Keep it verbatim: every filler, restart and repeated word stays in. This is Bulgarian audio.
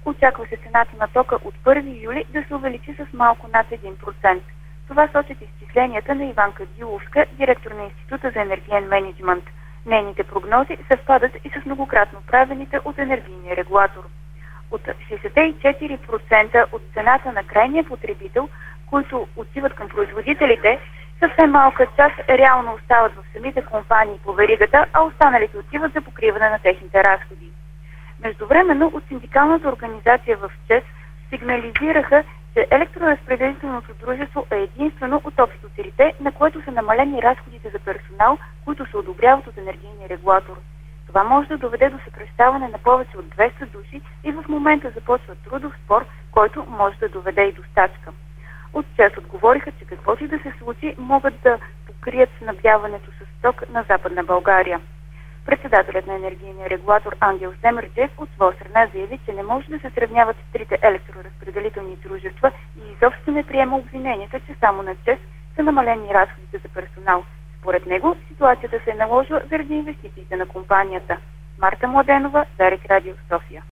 Очаква се цената на тока от първи юли да се увеличи с малко над един процент. Това сочат изчисленията на Иванка Диловска, директор на Института за енергиен мениджмънт. Нейните прогнози съвпадат и с многократно правените от енергийния регулатор. От шейсет и четири процента от цената на крайния потребител, които отиват към производителите, съвсем малка част реално остават в самите компании по веригата, а останалите отиват за покриване на техните разходи. Междувременно от синдикалната организация в ЧЕЗ сигнализираха, че електроразпределителното дружество е единствено от общоцелите, на което са намалени разходите за персонал, които се одобряват от енергийния регулатор. Това може да доведе до съкращаване на повече от двеста души и в момента започва трудов спор, който може да доведе и до стачка. От ЧЕЗ отговориха, че каквото и да се случи, могат да покрият снабдяването с ток на Западна България. Председателят на енергийния регулатор Ангел Семерджиев от своя страна заяви, че не може да се сравняват трите електроразпределителни дружества и изобщо не приема обвиненията, че само на ЧЕЗ са намалени разходите за персонал. Според него ситуацията се е наложила заради инвестициите на компанията. Марта Младенова, Дарик Радио, София.